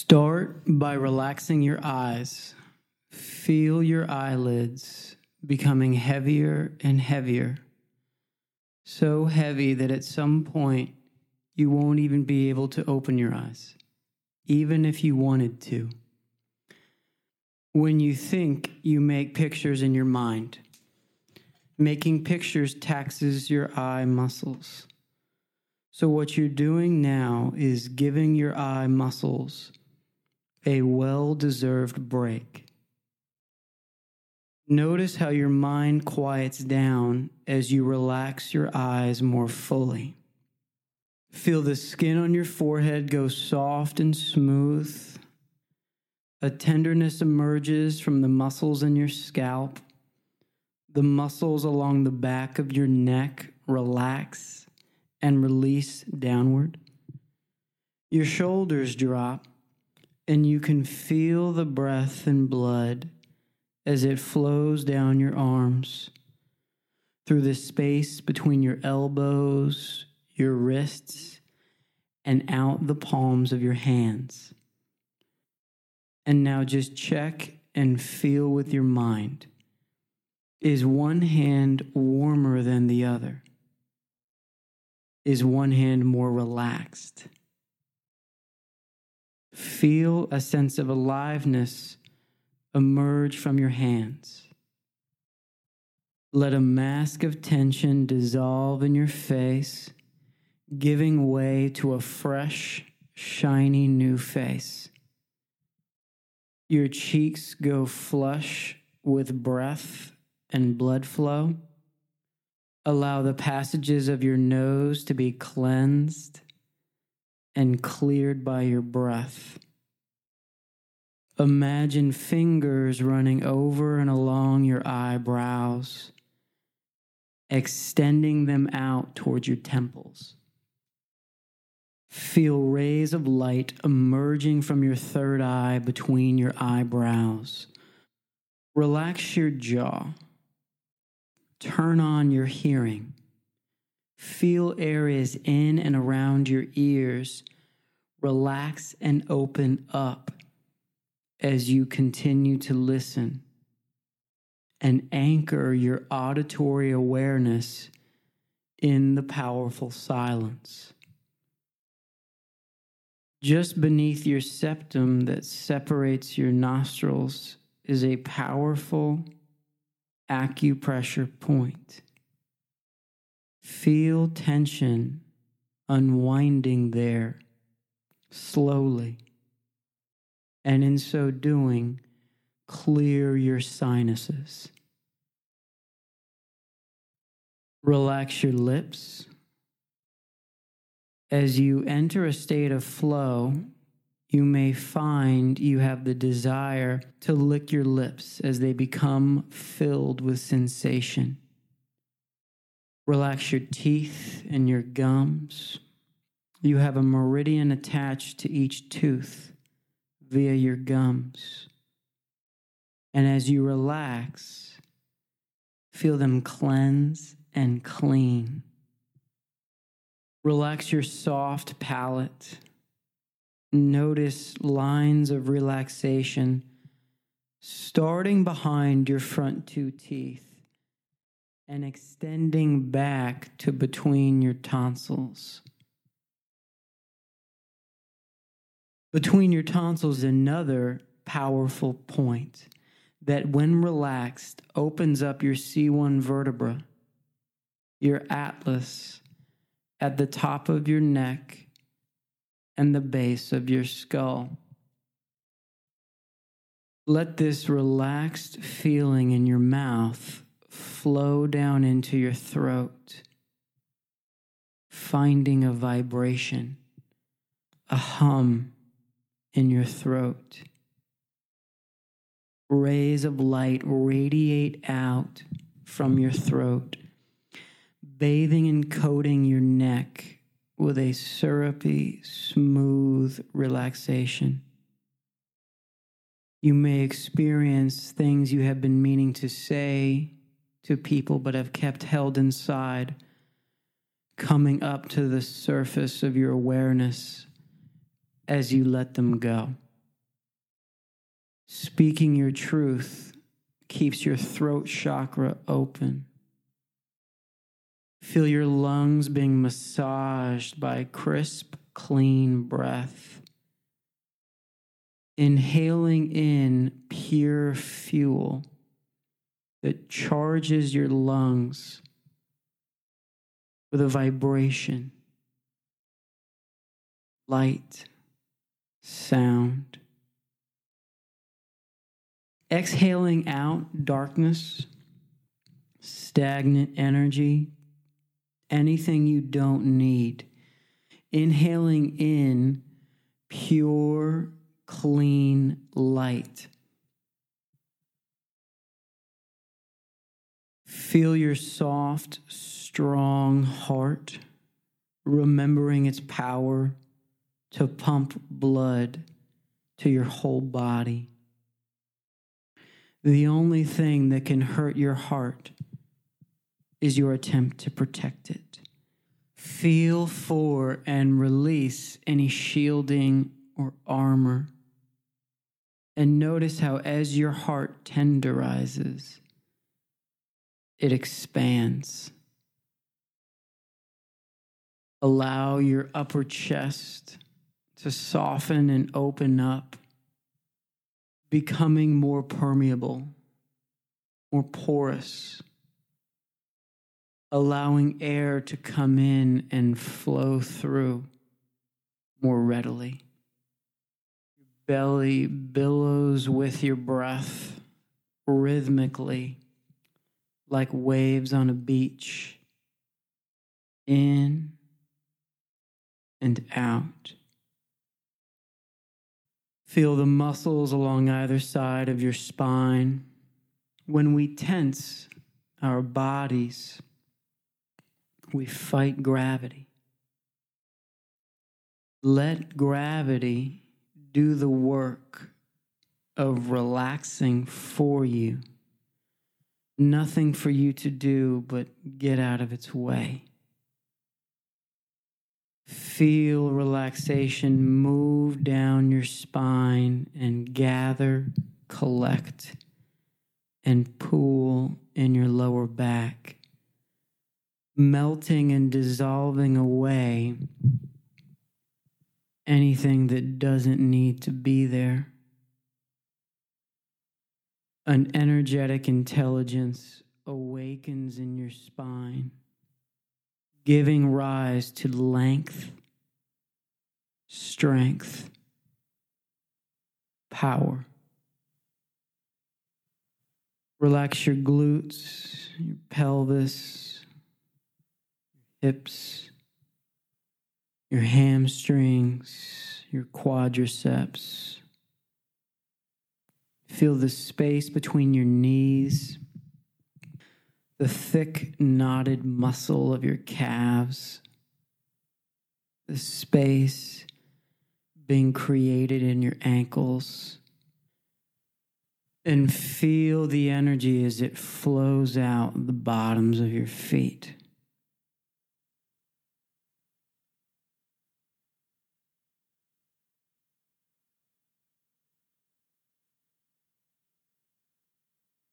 Start by relaxing your eyes. Feel your eyelids becoming heavier and heavier. So heavy that at some point you won't even be able to open your eyes, even if you wanted to. When you think, you make pictures in your mind. Making pictures taxes your eye muscles. So what you're doing now is giving your eye muscles a well-deserved break. Notice how your mind quiets down as you relax your eyes more fully. Feel the skin on your forehead go soft and smooth. A tenderness emerges from the muscles in your scalp. The muscles along the back of your neck relax and release downward. Your shoulders drop, and you can feel the breath and blood as it flows down your arms, through the space between your elbows, your wrists, and out the palms of your hands. And now just check and feel with your mind. Is one hand warmer than the other? Is one hand more relaxed? Feel a sense of aliveness emerge from your hands. Let a mask of tension dissolve in your face, giving way to a fresh, shiny new face. Your cheeks go flush with breath and blood flow. Allow the passages of your nose to be cleansed and cleared by your breath. Imagine fingers running over and along your eyebrows, extending them out towards your temples. Feel rays of light emerging from your third eye between your eyebrows. Relax your jaw. Turn on your hearing. Feel areas in and around your ears relax and open up as you continue to listen, and anchor your auditory awareness in the powerful silence. Just beneath your septum that separates your nostrils is a powerful acupressure point. Feel tension unwinding there slowly, and in so doing, clear your sinuses. Relax your lips. As you enter a state of flow, you may find you have the desire to lick your lips as they become filled with sensation. Relax your teeth and your gums. You have a meridian attached to each tooth via your gums. And as you relax, feel them cleanse and clean. Relax your soft palate. Notice lines of relaxation starting behind your front two teeth and extending back to between your tonsils. Between your tonsils is another powerful point that, when relaxed, opens up your C1 vertebra, your atlas, at the top of your neck and the base of your skull. Let this relaxed feeling in your mouth flow down into your throat, finding a vibration, a hum in your throat. Rays of light radiate out from your throat, bathing and coating your neck with a syrupy, smooth relaxation. You may experience things you have been meaning to say to people but have kept held inside, coming up to the surface of your awareness as you let them go. Speaking your truth keeps your throat chakra open. Feel your lungs being massaged by crisp, clean breath. Inhaling in pure fuel that charges your lungs with a vibration, light, sound. Exhaling out darkness, stagnant energy, anything you don't need. Inhaling in pure, clean light. Feel your soft, strong heart, remembering its power to pump blood to your whole body. The only thing that can hurt your heart is your attempt to protect it. Feel for and release any shielding or armor. And notice how as your heart tenderizes, it expands. Allow your upper chest to soften and open up, becoming more permeable, more porous, allowing air to come in and flow through more readily. Your belly billows with your breath rhythmically, like waves on a beach, in and out. Feel the muscles along either side of your spine. When we tense our bodies, we fight gravity. Let gravity do the work of relaxing for you. Nothing for you to do but get out of its way. Feel relaxation move down your spine and gather, collect, and pool in your lower back, melting and dissolving away anything that doesn't need to be there. An energetic intelligence awakens in your spine, giving rise to length, strength, power. Relax your glutes, your pelvis, hips, your hamstrings, your quadriceps. Feel the space between your knees, the thick, knotted muscle of your calves, the space being created in your ankles, and feel the energy as it flows out the bottoms of your feet.